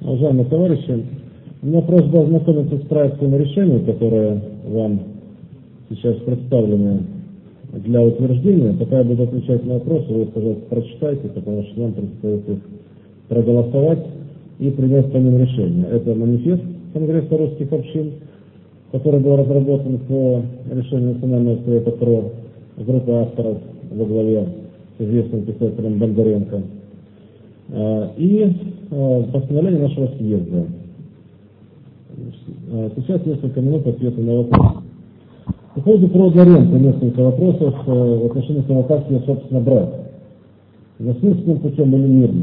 Уважаемые товарищи, у меня просьба ознакомиться с проектом решения, которое вам сейчас представлено для утверждения. Пока я буду отвечать на вопросы, вы, пожалуйста, прочитайте, потому что нам предстоит их проголосовать и принять по ним решение. Это манифест Конгресса русских общин, который был разработан по решению Национального совета ПРО, группа авторов во главе с известным писателем Бондаренко, и постановление нашего съезда. Сейчас несколько минут ответа на вопросы. По поводу природной ренты несколько вопросов в отношении того, как ее, собственно, брать. Насильственным путем или мирным.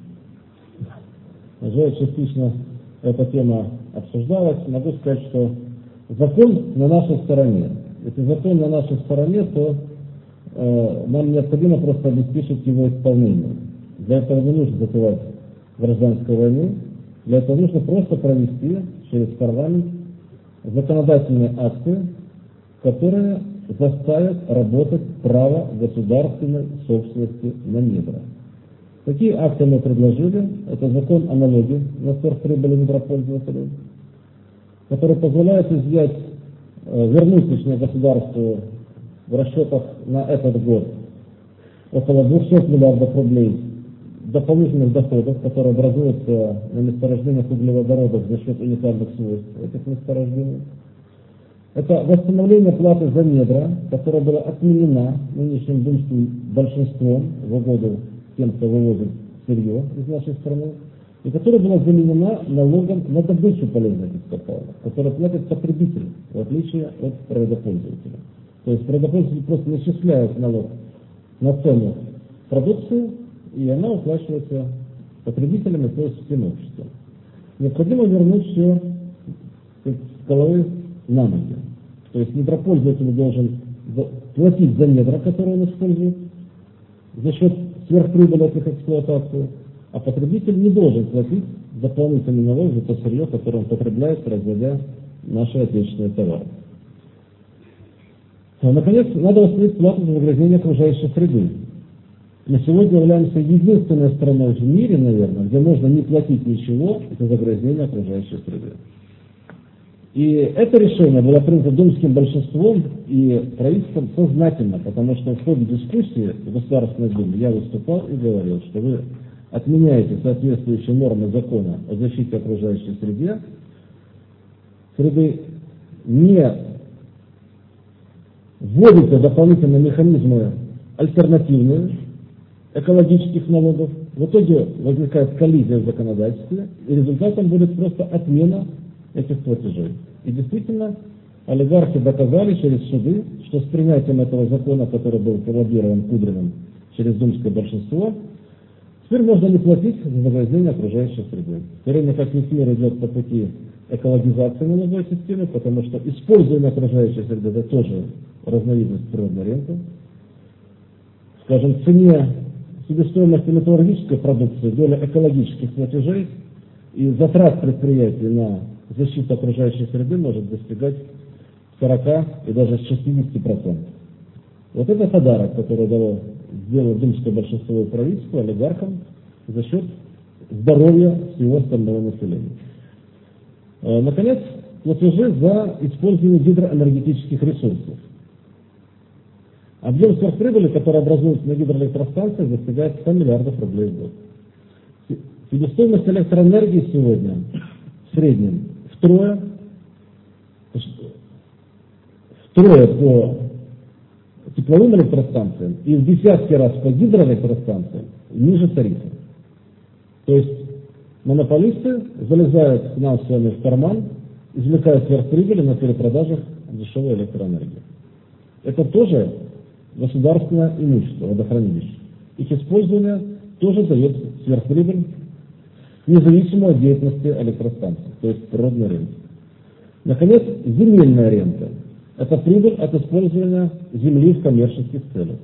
Уже частично эта тема обсуждалась. Могу сказать, что закон на нашей стороне. Если закон на нашей стороне, то нам необходимо просто обеспечить его исполнение. Для этого не нужно затевать гражданскую войну. Для этого нужно просто провести через парламент законодательные акты, которые заставят работать право государственной собственности на недра. Какие акты мы предложили? Это закон о налоге на сверхприбыли недропользователей, который позволяет изъять, вернуть точнее государству в расчетах на этот год около 200 миллиардов рублей дополнительных доходов, которые образуются на месторождениях углеводородов за счет уникальных свойств этих месторождений. Это восстановление платы за недра, которая была отменена нынешним думским большинством в угоду тем, кто вывозит сырье из нашей страны, и которая была заменена налогом на добычу полезных ископаемых, который платит потребитель, в отличие от природопользователя. То есть природопользователь просто начисляет налог на цену продукции, и она уплачивается потребителями, то есть всем обществом. Необходимо вернуть все с головы на ноги. То есть недропользователь должен платить за недра, которые он использует, за счет сверхприбыли от их эксплуатации, а потребитель не должен платить дополнительный налог за то сырье, которое он потребляет, производя наши отечественные товары. Наконец, надо восстановить плату за загрязнение окружающей среды. Мы сегодня являемся единственной страной в мире, наверное, где можно не платить ничего за загрязнение окружающей среды. И это решение было принято думским большинством и правительством сознательно, потому что в ходе дискуссии в Государственной Думе я выступал и говорил, что вы отменяете соответствующие нормы закона о защите окружающей среды, не вводите дополнительные механизмы альтернативные экологических налогов, в итоге возникает коллизия в законодательстве, и результатом будет просто отмена этих платежей. И действительно, олигархи доказали через суды, что с принятием этого закона, который был пролоббирован Кудриным через думское большинство, теперь можно не платить за загрязнение окружающей среды. Время как ни мир идет по пути экологизации налоговой системы, потому что использование окружающей среды это тоже разновидность природной ренты. Скажем, в цене себестоимости металлургической продукции доля экологических платежей и затрат предприятий на защиту окружающей среды может достигать 40 и даже 60%. Вот это подарок, который сделало думское большинство и правительство олигархам за счет здоровья всего остального населения. Наконец, платежи за использование гидроэнергетических ресурсов. Объем сверхприбыли, который образуется на гидроэлектростанциях, достигает 100 миллиардов рублей в год. Себестоимость электроэнергии сегодня в среднем втрое по тепловым электростанциям и в десятки раз по гидроэлектростанциям ниже тарифа. То есть монополисты залезают к нам с вами в карман, извлекают сверхприбыли на перепродажах дешевой электроэнергии. Это тоже государственное имущество, водохранилище. Их использование тоже дает сверхприбыль, независимо от деятельности электростанций, то есть природной ренты. Наконец, земельная рента. Это прибыль от использования земли в коммерческих целях.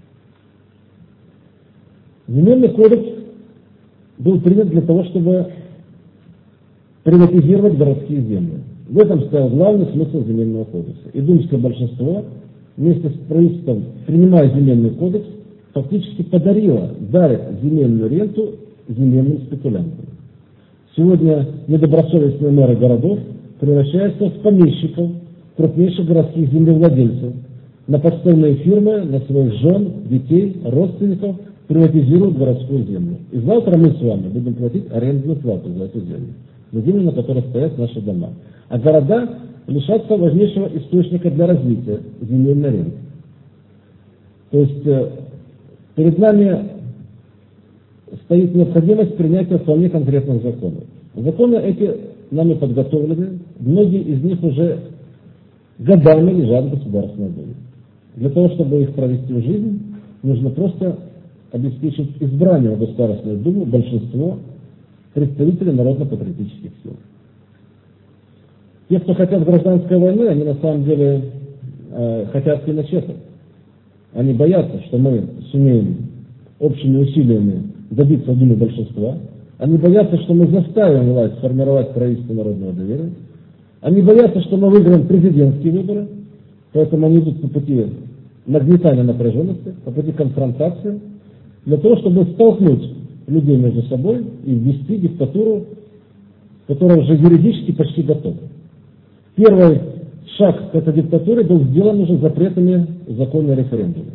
Земельный кодекс был принят для того, чтобы приватизировать городские земли. В этом стоял главный смысл земельного кодекса. И думское большинство вместе с правительством, принимая земельный кодекс, фактически дарит земельную ренту земельным спекулянтам. Сегодня недобросовестные мэры городов превращаются в помещиков, крупнейших городских землевладельцев, на подставные фирмы, на своих жен, детей, родственников, приватизируют городскую землю. И завтра мы с вами будем платить арендную плату за эту землю, за землю, на которой стоят наши дома. А города лишатся важнейшего источника для развития – земельный рынок. То есть перед нами стоит необходимость принятия вполне конкретных законов. Законы эти нами подготовлены, многие из них уже годами лежат в Государственной Думе. Для того, чтобы их провести в жизнь, нужно просто обеспечить избрание в Государственную Думу большинство представителей народно-патриотических сил. Те, кто хотят гражданской войны, они на самом деле хотят Пиночета. Они боятся, что мы сумеем общими усилиями добиться в Думе большинства. Они боятся, что мы заставим власть сформировать правительство народного доверия. Они боятся, что мы выиграем президентские выборы, поэтому они идут по пути нагнетания напряженности, по пути конфронтации, для того, чтобы столкнуть людей между собой и ввести диктатуру, которая уже юридически почти готова. Первый шаг к этой диктатуре был сделан уже запретами закона о референдуме.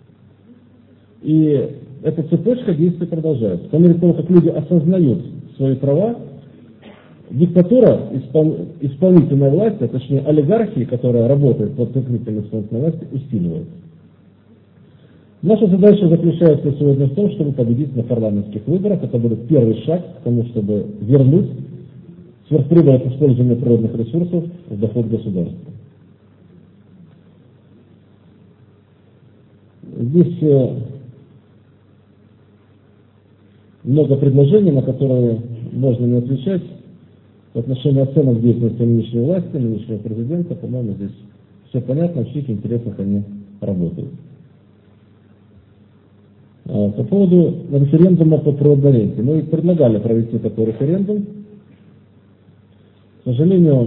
И эта цепочка действий продолжается. По мере того, как люди осознают свои права, диктатура исполнительной власти, а точнее олигархии, которая работает под прикрытием исполнительной власти, усиливается. Наша задача заключается сегодня в том, чтобы победить на парламентских выборах. Это будет первый шаг к тому, чтобы вернуть сверхприбыль от использования природных ресурсов в доход государства. Здесь много предложений, на которые можно не отвечать. В отношении оценок деятельности нынешней власти, нынешнего президента, по-моему, здесь все понятно, в чьих интересах они работают. По поводу референдума по природной. Мы предлагали провести такой референдум. К сожалению,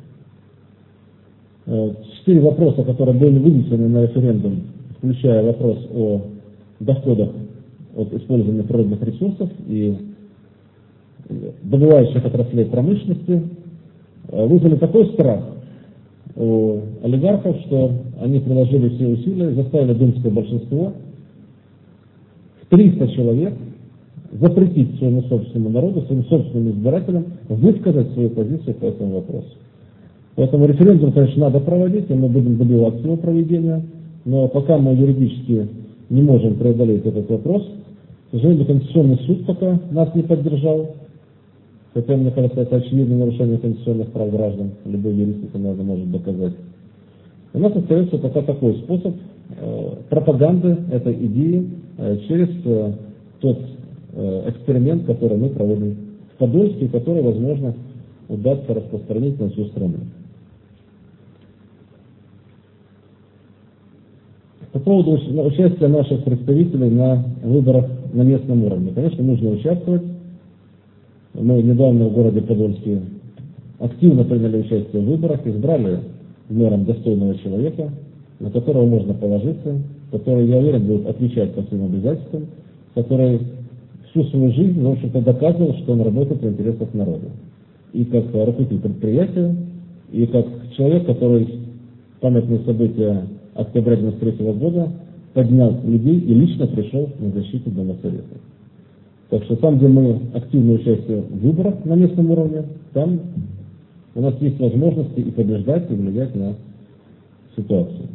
4 вопроса, которые были вынесены на референдум, включая вопрос о доходах от использования природных ресурсов и добывающих отраслей промышленности, вызвали такой страх у олигархов, что они приложили все усилия, заставили думское большинство в 300 человек запретить своему собственному народу, своим собственным избирателям высказать свою позицию по этому вопросу. Поэтому референдум, конечно, надо проводить, и мы будем добиваться его проведения, но пока мы юридически не можем преодолеть этот вопрос, к сожалению, Конституционный суд пока нас не поддержал, хотя, мне кажется, это очевидное нарушение конституционных прав граждан, любой юрист это может доказать. У нас остается пока такой способ пропаганды этой идеи через тот эксперимент, который мы проводим в Подольске, и который, возможно, удастся распространить на всю страну. По поводу участия наших представителей на выборах на местном уровне. Конечно, нужно участвовать. Мы недавно в городе Подольске активно приняли участие в выборах, избрали мэром достойного человека, на которого можно положиться, который, я уверен, будет отвечать по своим обязательствам, который всю свою жизнь, в общем-то, доказывал, что он работает в интересах народа. И как руководитель предприятия, и как человек, который памятные события октября 1993 года поднял людей и лично пришел на защиту Дома Советов. Так что там, где мы активно участвуем в выборах на местном уровне, там у нас есть возможности и побеждать, и влиять на ситуацию.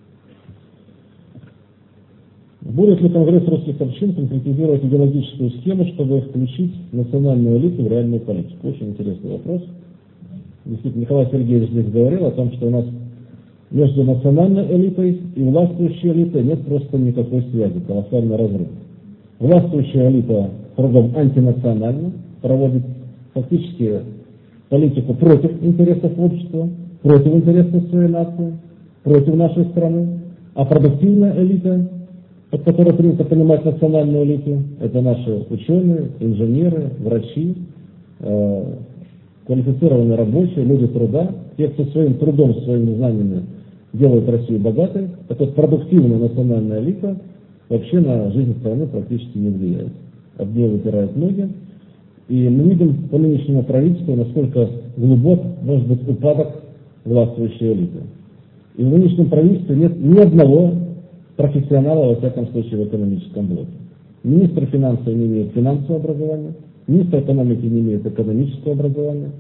Будет ли Конгресс русских общин конкретизировать идеологическую схему, чтобы включить национальную элиту в реальную политику? Очень интересный вопрос. Действительно, Николай Сергеевич здесь говорил о том, что у нас между национальной элитой и властвующей элитой нет просто никакой связи, колоссальный разрыв. Властвующая элита кругом антинациональна, проводит фактически политику против интересов общества, против интересов своей нации, против нашей страны, а продуктивная элита, под которой принято понимать национальную элиту, это наши ученые, инженеры, врачи, квалифицированные рабочие, люди труда, те, кто своим трудом, своими знаниями делают Россию богатой. Так вот, продуктивная национальная элита вообще на жизнь страны практически не влияет. Об нее выпирают ноги. И мы видим по нынешнему правительству, насколько глубок может быть упадок властвующей элиты. И в нынешнем правительстве нет ни одного профессионала, во всяком случае, в экономическом блоке. Министр финансов не имеет финансового образования, министр экономики не имеет экономического образования.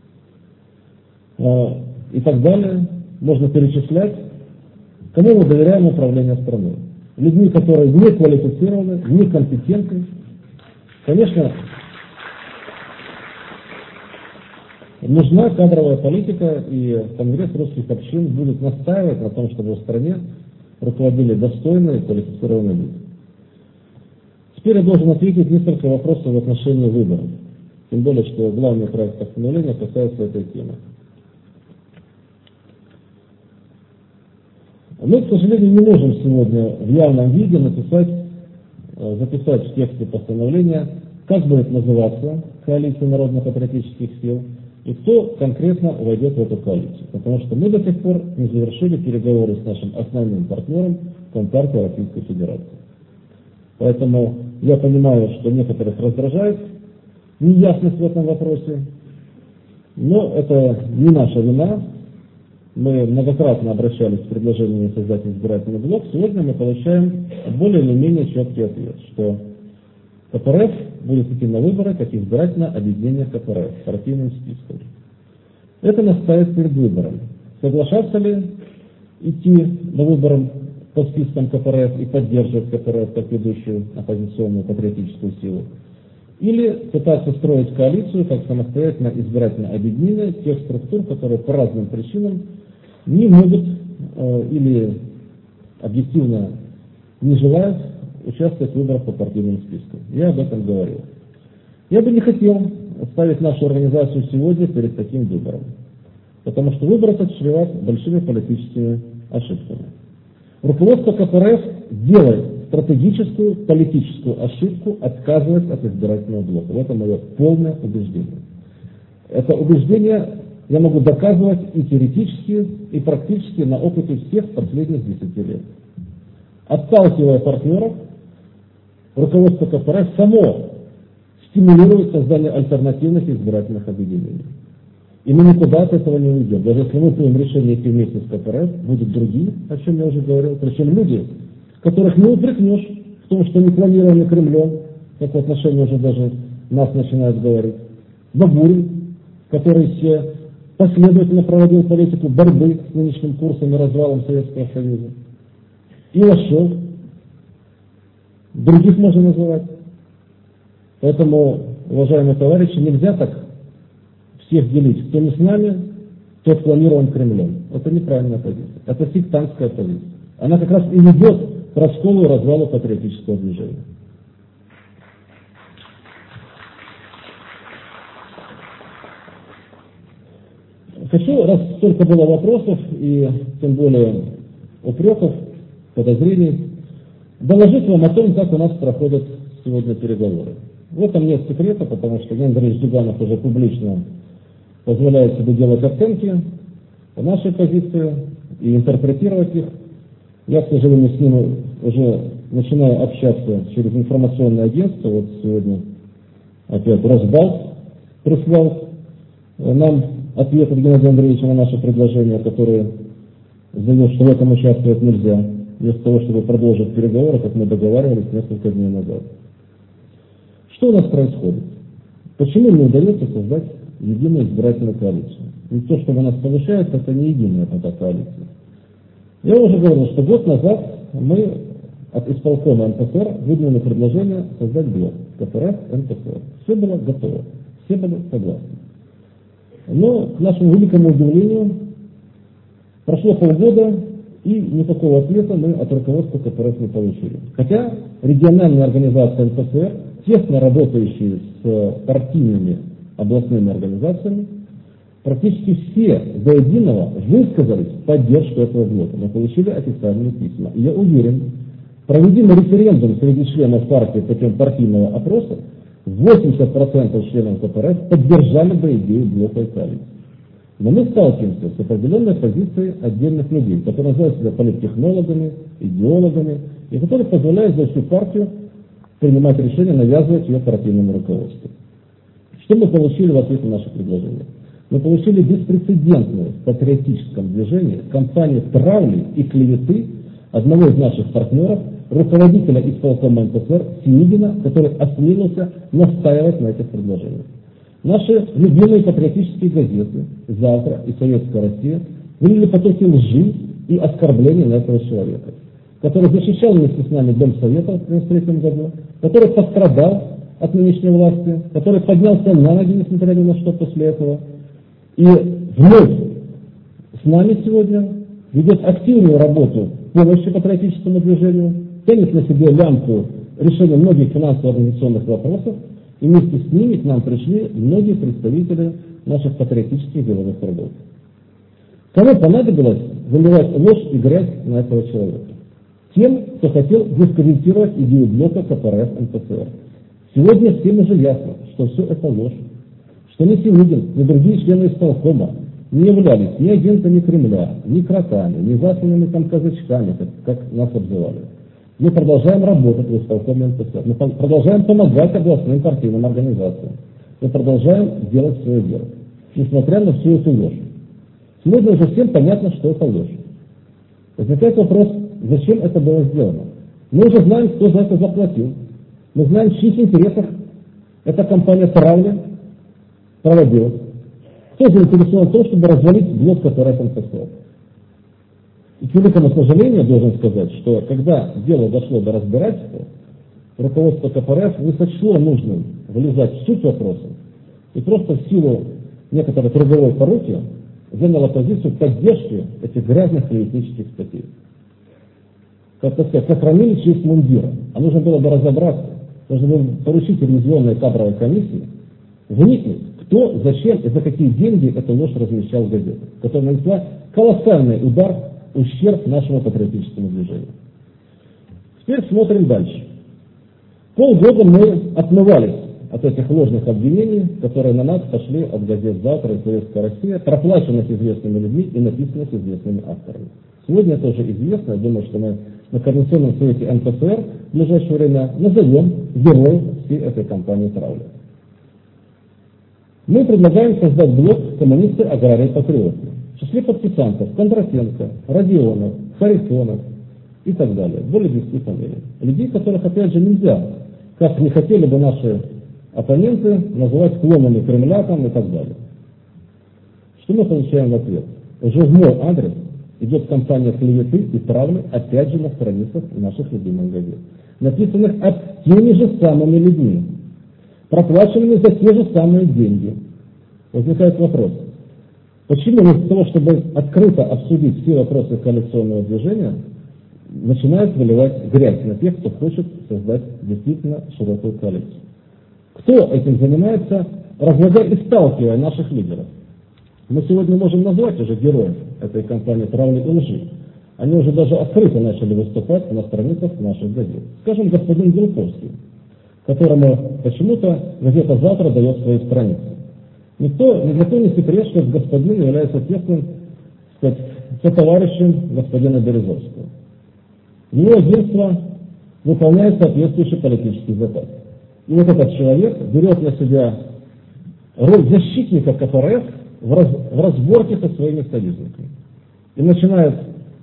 И так далее. Можно перечислять, кому мы доверяем управление страной. Людьми, которые не квалифицированы, не компетентны. Конечно, нужна кадровая политика, и Конгресс русских общин будет настаивать на том, чтобы в стране руководили достойные и квалифицированные люди. Теперь я должен ответить несколько вопросов в отношении выборов. Тем более, что главный проект постановления касается этой темы. Мы, к сожалению, не можем сегодня в явном виде записать в тексте постановления, как будет называться коалиция народно-патриотических сил и кто конкретно войдет в эту коалицию. Потому что мы до сих пор не завершили переговоры с нашим основным партнером Компартией Российской Федерации. Поэтому я понимаю, что некоторых раздражает неясность в этом вопросе, но это не наша вина. Мы многократно обращались с предложениями создать избирательный блок. Сегодня мы получаем более или менее четкий ответ, что КПРФ будет идти на выборы как избирательное объединение КПРФ с партийным списком. Это нас ставит перед выбором. Соглашаться ли идти на выборы по спискам КПРФ и поддерживать КПРФ как ведущую оппозиционную патриотическую силу, или пытаться строить коалицию как самостоятельно избирательное объединение тех структур, которые по разным причинам не могут или объективно не желают участвовать в выборах по партийным спискам. Я об этом говорил. Я бы не хотел ставить нашу организацию сегодня перед таким выбором, потому что выбор этот чреват большими политическими ошибками. Руководство КПРФ делает стратегическую политическую ошибку, отказываясь от избирательного блока. В этом мое полное убеждение. Это убеждение я могу доказывать и теоретически, и практически на опыте всех последних 10 лет. Отталкивая партнеров, руководство КПРФ само стимулирует создание альтернативных избирательных объединений. И мы никуда от этого не уйдем. Даже если мы примем решение идти вместе с КПРФ, будут другие, о чем я уже говорил, причем люди, которых не упрекнешь в том, что они планированы Кремлем, как в отношении уже даже нас начинают говорить. Бабурин, который все последовательно проводил политику борьбы с нынешним курсом и развалом Советского Союза. Илашов, других можно называть. Поэтому, уважаемые товарищи, нельзя так всех делить. Кто не с нами, тот планирован Кремлем. Это неправильная позиция. Это сектантская позиция. Она как раз и ведет к расколу и развалу патриотического движения. Хочу, раз столько было вопросов и тем более упреков, подозрений, доложить вам о том, как у нас проходят сегодня переговоры. В этом нет секрета, потому что Леонид Андреевич Зюганов уже публично позволяет себе делать оценки по нашей позиции и интерпретировать их. Я, к сожалению, с ним уже начинаю общаться через информационное агентство. Вот сегодня опять Росбалт прислал нам ответ от Геннадия Андреевича на наше предложение, которое заявил, что в этом участвовать нельзя, вместо того, чтобы продолжить переговоры, как мы договаривались несколько дней назад. Что у нас происходит? Почему не удается создать единую избирательную коалицию? Ведь то, что у нас получается, это не единая пока коалиция. Я уже говорил, что год назад мы от исполкома НПСР выдвинули предложение создать блок КПРФ, НПСР. Все было готово, все были согласны. Но, к нашему великому удивлению, прошло полгода, и никакого ответа мы от руководства КПРФ не получили. Хотя региональные организации НПСР, тесно работающие с партийными областными организациями, практически все до единого высказались в поддержку этого блока. Мы получили официальные письма. И я уверен, проведем референдум среди членов партии путем партийного опроса, 80% членов КПРФ поддержали бы идею блока и коалиции. Но мы сталкиваемся с определенной позицией отдельных людей, которые называют себя политтехнологами, идеологами, и которые позволяют за всю партию принимать решения, навязывать ее партийному руководству. Что мы получили в ответ на наше предложение? Мы получили беспрецедентную в патриотическом движении кампанию травли и клеветы одного из наших партнеров, руководителя исполкома НПСР Синигина, который осмелился настаивать на этих предложениях. Наши любимые патриотические газеты «Завтра» и «Советская Россия» вылили потоки лжи и оскорблений на этого человека, который защищал вместе с нами Дом Совета в 1993 году, который пострадал от нынешней власти, который поднялся на ноги, несмотря ни на что после этого, и вновь с нами сегодня ведет активную работу помощи патриотическому движению, тянет на себе лямку решения многих финансово-организационных вопросов, и вместе с ними к нам пришли многие представители наших патриотических деловых кругов. Кому понадобилось выливать ложь и грязь на этого человека? Тем, кто хотел дискредитировать идею блока КПРФ НПСР. Сегодня всем уже ясно, что все это ложь, что ни Синигин, ни другие члены исполкома не являлись ни агентами Кремля, ни кротами, ни засланными там казачками, как нас обзывали. Мы продолжаем работать в исполкоме НПСР, мы продолжаем помогать областным партийным организациям, мы продолжаем делать свое дело, несмотря на всю эту ложь. Сегодня уже всем понятно, что это ложь. Возникает вопрос, зачем это было сделано? Мы уже знаем, кто за это заплатил. Мы знаем, в чьих интересах эта кампания травли проводилась. Кто заинтересован в том, чтобы развалить блок КПРФ НПСР? И к великому сожалению, должен сказать, что когда дело дошло до разбирательства, руководство КПРФ не сочло нужным вылезать в суть вопроса и просто в силу некоторой круговой поруки заняло позицию поддержки этих грязных клеветнических статей. Как сказать, сохранили честь мундира. А нужно было бы разобраться, нужно было поручить ревизионной кадровой комиссии вникнуть, кто, зачем и за какие деньги эту ложь размещал в газетах, которая нанесла колоссальный удар, ущерб нашему патриотическому движению. Теперь смотрим дальше. Полгода мы отмывались от этих ложных обвинений, которые на нас пошли от газет «Завтра» и «Советская Россия», проплаченных известными людьми и написанных известными авторами. Сегодня это уже известно, я думаю, что мы на Координационном совете НПСР в ближайшее время назовем героев всей этой кампании травли. Мы предлагаем создать блок «Коммунисты, аграрии, патриоты». В числе подписантов Кондратенко, Родионов, Харитонов и так далее. Более 10 фамилий. Людей, которых, опять же, нельзя, как не хотели бы наши оппоненты, называть клонами Кремля там, и так далее. Что мы получаем в ответ? Уже в мой адрес идет кампания клеветы и травли, опять же, на страницах наших любимых газет, написанных от теми же самыми людьми, проплаченными за те же самые деньги. Возникает вопрос. Почему вместо того, чтобы открыто обсудить все вопросы коалиционного движения, начинают выливать грязь на тех, кто хочет создать действительно широкую коалицию? Кто этим занимается, разлагая и сталкивая наших лидеров? Мы сегодня можем назвать уже героев этой кампании травли и лжи. Они уже даже открыто начали выступать на страницах наших газет. Скажем, господин Белковский, которому почему-то газета «Завтра» дает свои страницы. Ни для кого не секрет, что господин является тесным, сотоварищем господина Березовского. Его агентство выполняет соответствующий политический заказ. И вот этот человек берет на себя роль защитника КПРФ в разборке со своими союзниками. И начинает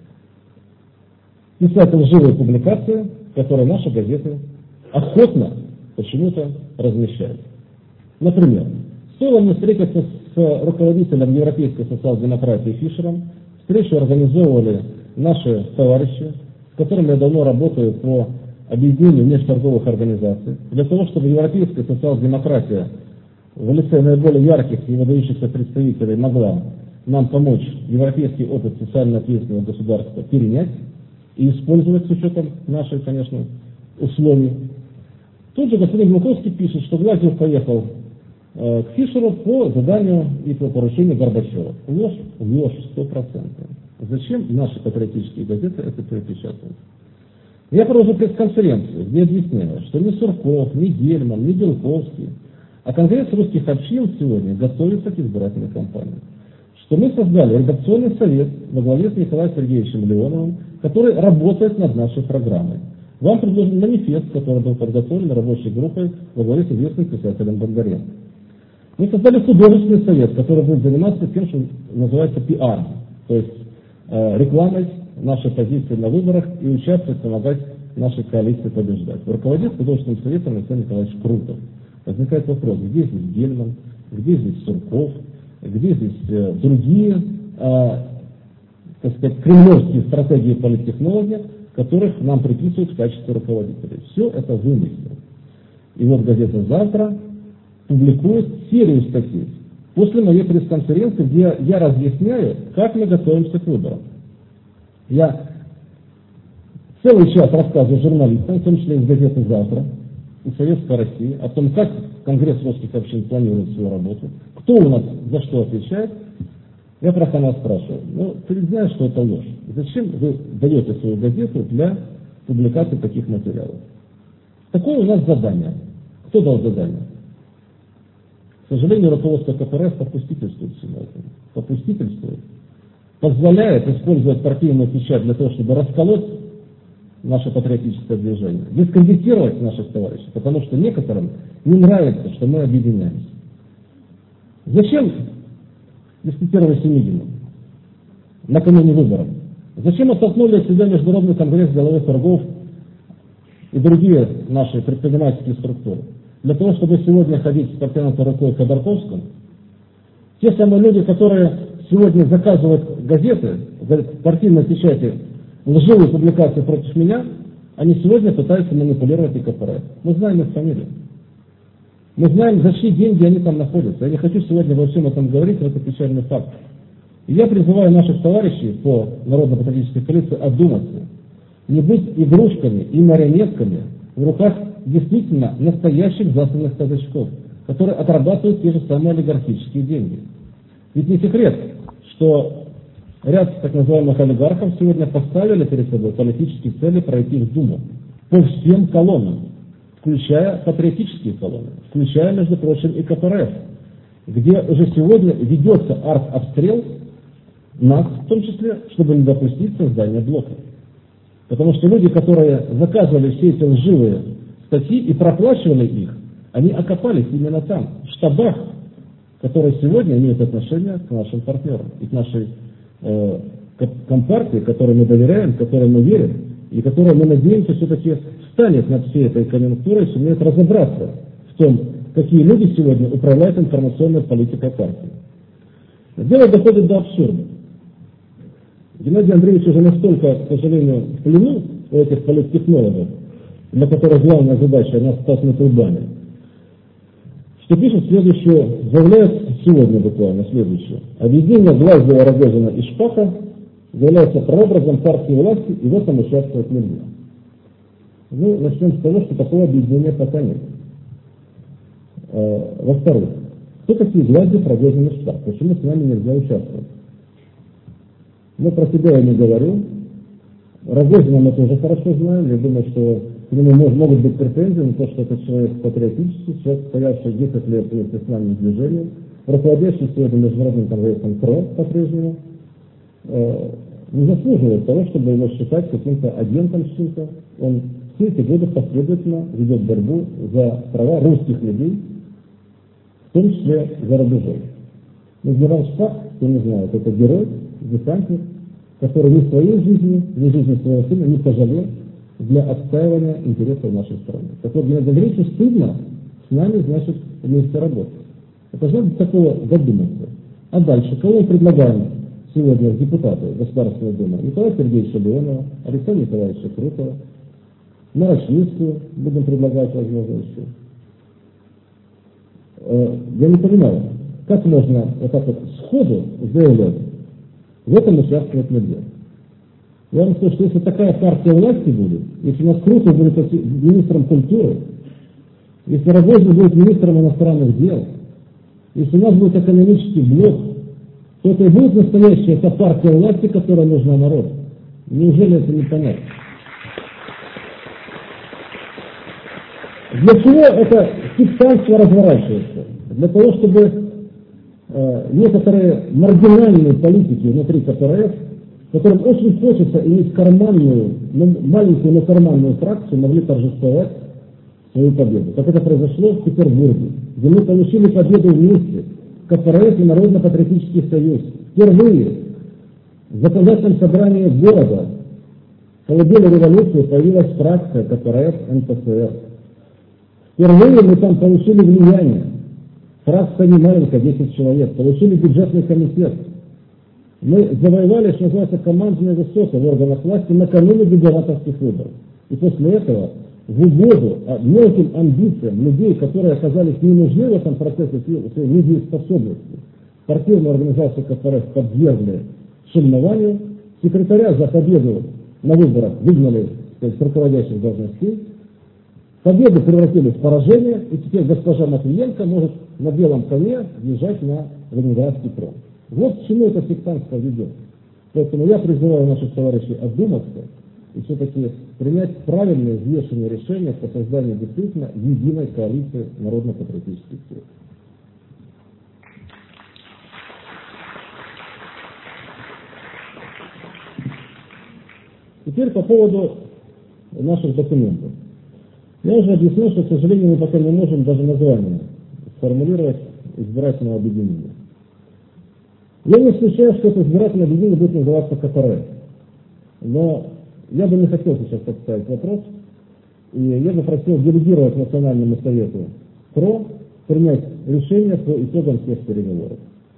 писать лживые публикации, которые наши газеты охотно почему-то размещают. Например, стоило мне встретиться с руководителем европейской социал-демократии Фишером. Встречу организовывали наши товарищи, с которыми я давно работаю по объединению межторговых организаций, для того, чтобы европейская социал-демократия в лице наиболее ярких и выдающихся представителей могла нам помочь европейский опыт социально ответственного государства перенять и использовать с учетом наших, конечно, условий. Тут же господин Глуховский пишет, что Глазьев поехал к Фишеру по заданию и по поручению Горбачева. Ложь, 100%. Зачем наши патриотические газеты это перепечатывают? Я провожу пресс-конференцию, где объясняю, что ни Сурков, ни Гельман, ни Белковский, а Конгресс русских общин сегодня готовится к избирательной кампании. Что мы создали редакционный совет во главе с Николаем Сергеевичем Леоновым, который работает над нашей программой. Вам предложен манифест, который был подготовлен рабочей группой во главе с известным писателем Бондаренко. Мы создали художественный совет, который будет заниматься тем, что называется пиар, то есть рекламой нашей позиции на выборах и участвовать, помогать нашей коалиции побеждать. Руководит художественным советом Александр Николаевич Крутов. Возникает вопрос, где здесь Гельман, где здесь Сурков, где здесь другие, так сказать, кремлевские стратегии и политтехнологи, которых нам приписывают в качестве руководителей. Все это вымысел. И вот газета «Завтра» публикует серию статей после моей пресс-конференции, где я разъясняю, как мы готовимся к выборам. Я целый час рассказываю журналистам, в том числе из газеты «Завтра» и «Советской России», о том, как Конгресс русских общин планирует свою работу, кто у нас за что отвечает. Я просто нас спрашиваю, ты ведь знаешь, что это ложь. Зачем вы даете свою газету для публикации таких материалов? Такое у нас задание. Кто дал задание? К сожалению, руководство КПРФ попустительствует всему этому. Попустительствует. Позволяет использовать партийную печать для того, чтобы расколоть наше патриотическое движение, дискредитировать наших товарищей, потому что некоторым не нравится, что мы объединяемся. Зачем дискутировали с Семигиным накануне выборов? Зачем оттолкнули от себя Международный конгресс деловых торгов и другие наши предпринимательские структуры? Для того, чтобы сегодня ходить с протянутой рукой к Ходорковскому, те самые люди, которые сегодня заказывают газеты, в партийной печати, лживые публикации против меня, они сегодня пытаются манипулировать и КПРФ. Мы знаем их фамилии. Мы знаем, за чьи деньги они там находятся. Я не хочу сегодня во всем этом говорить, но это печальный факт. И я призываю наших товарищей по Народно-патриотической коалиции одуматься, не быть игрушками и марионетками в руках действительно настоящих засланных казачков, которые отрабатывают те же самые олигархические деньги. Ведь не секрет, что ряд так называемых олигархов сегодня поставили перед собой политические цели пройти в Думу по всем колоннам, включая патриотические колонны, включая, между прочим, и КПРФ, где уже сегодня ведется артобстрел нас, в том числе, чтобы не допустить создания блока. Потому что люди, которые заказывали все эти лживые статьи и проплачивали их, они окопались именно там, в штабах, которые сегодня имеют отношение к нашим партнерам и к нашей компартии, которой мы доверяем, которой мы верим, и которая, мы надеемся, все-таки встанет над всей этой конъюнктурой и сумеет разобраться в том, какие люди сегодня управляют информационной политикой партии. Дело доходит до абсурда. Геннадий Андреевич уже настолько, к сожалению, в плену у этих политтехнологов, для которых главная задача нас стаснуть лбами, что пишет следующее, заявляет сегодня буквально следующее. Объединение Глазьева, Рогозина и Шпака является прообразом партии власти, и в этом участвовать нельзя. Ну, начнем с того, что такого объединения пока нет. Во-вторых, кто такие Глазьев, Рогозин и Шпак? Почему с нами нельзя участвовать? Ну, про себя я не говорю. Рогозина мы тоже хорошо знаем. Я думаю, что к нему могут быть претензии на то, что это человек патриотический, человек, стоявший 10 лет вместе с нами в движении, руководящий сегодня Международным конгрессом КРО по-прежнему, не заслуживает того, чтобы его считать каким-то агентом чьим-то. Он все эти годы последовательно ведет борьбу за права русских людей, в том числе за рубежом. Но генерал Шпак, кто не знает, это герой, десантник, который ни своей жизни, ни жизни своего сына не пожалел для отстаивания интересов нашей страны. Так вот, Геннадию Андреевичу стыдно с нами, значит, вместе работать. Это же надо такого додуматься. А дальше, кого мы предлагаем сегодня в депутаты Государственной Думы? Николая Сергеевича Леонова, Александра Николаевича Крутова, Нарочницкую будем предлагать, возможно, еще. Я не понимаю, как можно вот так вот сходу заявлять, в этом участвовать нельзя. Я вам скажу, что если такая партия власти будет, если у нас Крутов будет министром культуры, если Рогозин будет министром иностранных дел, если у нас будет экономический блок, то это и будет настоящая эта партия власти, которая нужна народу. Неужели это не понятно? Для чего это сектантство разворачивается? Для того, чтобы некоторые маргинальные политики внутри КПРФ, которым очень хочется иметь карманную, маленькую, но карманную фракцию, могли торжествовать свою победу. Как это произошло в Петербурге, где мы получили победу вместе, КПРФ и Народно-патриотический союз. Впервые в законодательном собрании города в колыбели революции появилась фракция КПРФ НПСР. Впервые мы там получили влияние. Фракция не маленькая, 10 человек. Получили бюджетный комитет. Мы завоевали, что называется, командные высоты в органах власти накануне губернаторских выборов. И после этого в угоду мелким амбициям людей, которые оказались не нужны в этом процессе своей недееспособности, спортивную организацию КПРФ подвергли шельмованию, секретаря за победу на выборах выгнали с руководящих должностей, победу превратили в поражение, и теперь госпожа Матвиенко может на белом коне въезжать на Ленинградский фронт. Вот к чему это сектантство ведет. Поэтому я призываю наших товарищей одуматься и все-таки принять правильные взвешенные решения по созданию действительно единой коалиции народно-патриотических сил. Теперь по поводу наших документов. Я уже объяснил, что, к сожалению, мы пока не можем даже название сформулировать избирательного объединения. Я не исключаю, что это избирательное объединение будет называться КПРФ. Но я бы не хотел сейчас поставить вопрос, и я бы просил делегировать Национальному совету КРО принять решение по итогам всех переговоров.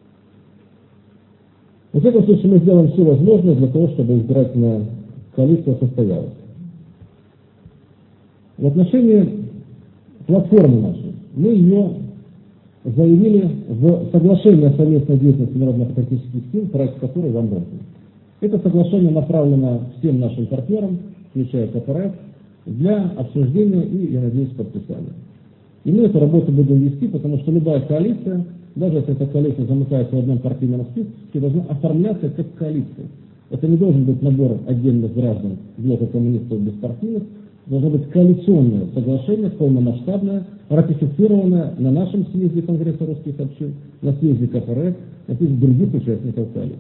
В этом случае мы сделаем все возможное для того, чтобы избирательная коалиция состоялась. В отношении платформы нашей мы ее заявили в соглашении о совместной деятельности народно-патриотических сил, проект которой вам роздан. Это соглашение направлено всем нашим партнерам, включая КПРФ, для обсуждения и, я надеюсь, подписания. И мы эту работу будем вести, потому что любая коалиция, даже если эта коалиция замыкается в одном партийном списке, должна оформляться как коалиция. Это не должен быть набор отдельных граждан блока коммунистов беспартийных, должно быть коалиционное соглашение, полномасштабное, ратифицированное на нашем съезде Конгресса русских общин, на съезде КПРФ, на съезде других участников коалиции.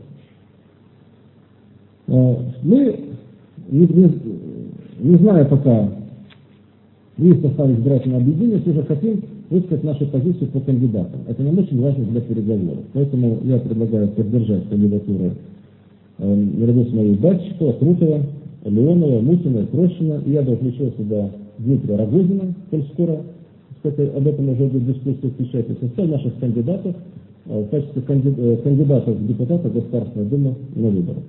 Мы, не зная пока весь состав избирательного объединения, все же хотим высказать нашу позицию по кандидатам. Это нам очень важно для переговоров. Поэтому я предлагаю поддержать кандидатуры наряду с моей Батчикова, Крутова, Леонова, Мутина, Крощина. И я бы включил сюда Дмитрия Рогозина, коль скоро, кстати, об этом уже будет дискуссия встречать, и состав наших кандидатов в качестве кандидатов в депутаты Государственной Думы на выборах.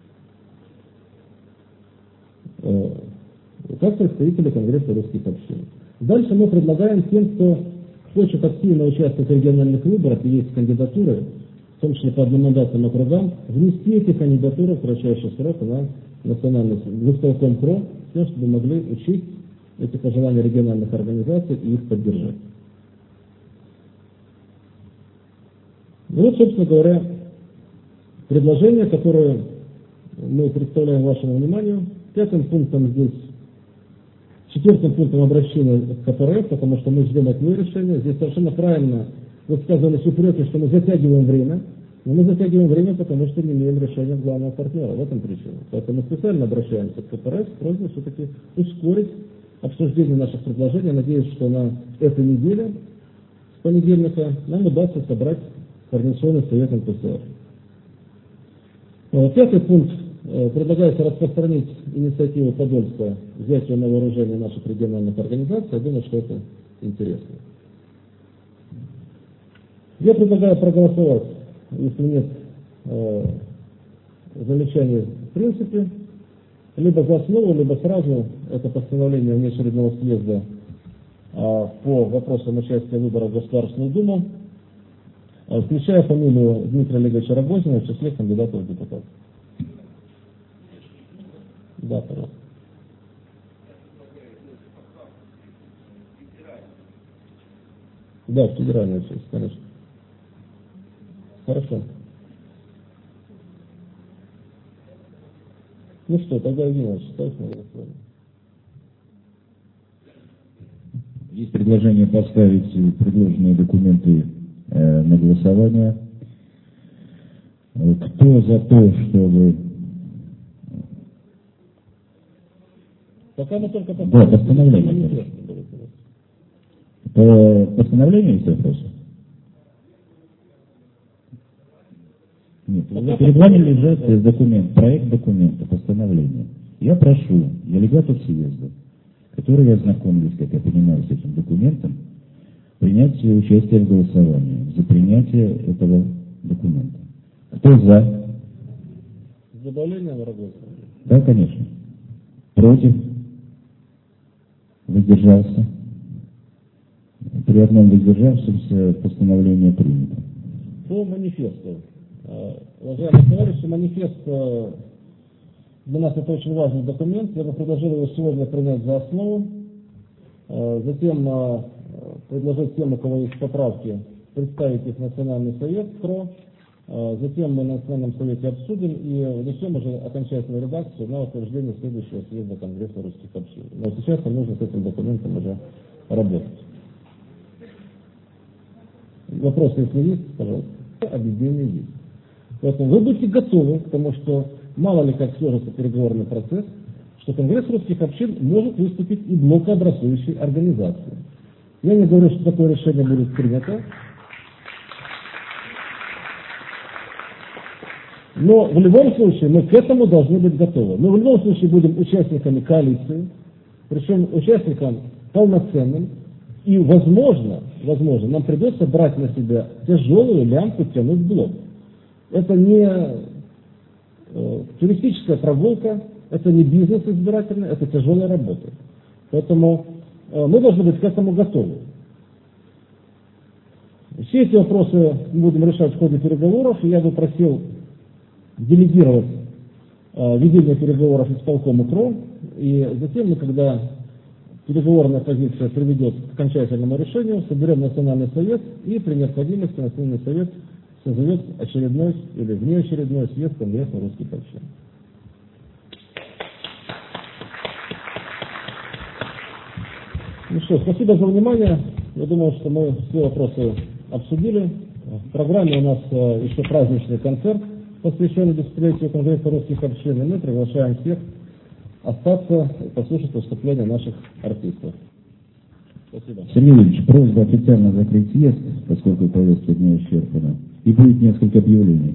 Как представители Конгресса русских общин. Дальше мы предлагаем тем, кто хочет активно участвовать в региональных выборах и есть кандидатуры, в том числе по одномандатным округам, внести эти кандидатуры в кратчайший срок на национальный исполком КРО, с тем, чтобы могли учить эти пожелания региональных организаций и их поддержать. Ну вот, собственно говоря, предложение, которое мы представляем вашему вниманию. Пятым пунктом здесь, четвертым пунктом обращения к КПРФ, потому что мы ждем от нее решения. Здесь совершенно правильно высказывались упреки, что мы затягиваем время. Но мы затягиваем время, потому что не имеем решения главного партнера. В этом причина. Поэтому специально обращаемся к КПРФ с просьбой все-таки ускорить обсуждение наших предложений. Надеюсь, что на этой неделе, с понедельника, нам удастся собрать Координационный совет НПСР. Пятый пункт. Предлагается распространить инициативу Подольска взятия на вооружение наших региональных организаций. Я думаю, что это интересно. Я предлагаю проголосовать, если нет замечаний в принципе, либо за основу, либо сразу это постановление внеочередного съезда по вопросам участия в выборах в Государственную Думу, включая фамилию Дмитрия Олеговича Рогозина в числе кандидатов в депутаты. Да, пожалуйста. Да, в федеральную часть, конечно. Хорошо. Ну что, тогда Евгений ставь на голосование. Есть предложение поставить предложенные документы на голосование. Кто за то, чтобы... Пока мы только Да, постановление. По постановлению есть вопросы? Нет, перед вами лежит документ, проект документа, постановление. Я прошу делегатов съезда, которые ознакомились, как я понимаю, с этим документом, принять участие в голосовании за принятие этого документа. Кто за? С добавлением работы? Да, конечно. Против? Воздержался? При одном воздержавшемся постановление принято. По манифесту. Уважаемые товарищи, манифест для нас это очень важный документ. Я бы предложил его сегодня принять за основу. Затем предложить тем, у кого есть поправки, представить их в Национальный совет КРО. Затем мы на Национальном совете обсудим и внесем уже окончательную редакцию на утверждение следующего съезда Конгресса русских общин. Но сейчас нам нужно с этим документом уже работать. Вопросы, если есть, пожалуйста. Объединение есть. Поэтому вы будете готовы к тому, что мало ли как сложится переговорный процесс, что Конгресс русских общин может выступить и блокообразующей организацией. Я не говорю, что такое решение будет принято, но в любом случае мы к этому должны быть готовы. Мы в любом случае будем участниками коалиции, причем участникам полноценным, и возможно, нам придется брать на себя тяжелую лямку тянуть в блок. Это не туристическая прогулка, это не бизнес избирательный, это тяжелая работа. Поэтому мы должны быть к этому готовы. Все эти вопросы мы будем решать в ходе переговоров, и я бы просил делегировать ведение переговоров исполкому КРО, и затем мы, когда переговорная позиция приведет к окончательному решению, соберем Национальный совет, и при необходимости Национальный совет созовет очередной или внеочередной съезд Конгресса русских общин. Ну что, спасибо за внимание. Я думаю, что мы все вопросы обсудили. В программе у нас еще праздничный концерт, посвященный десятилетию Конгресса русских общин, и мы приглашаем всех остаться и послушать выступления наших артистов. Спасибо. Сергей Юрьевич, просьба официально закрыть съезд, поскольку повестка дня исчерпана, и будет несколько объявлений.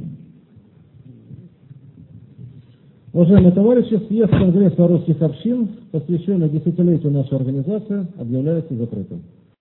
Уважаемые товарищи, съезд Конгресса русских общин, посвященный десятилетию нашей организации, объявляется закрытым.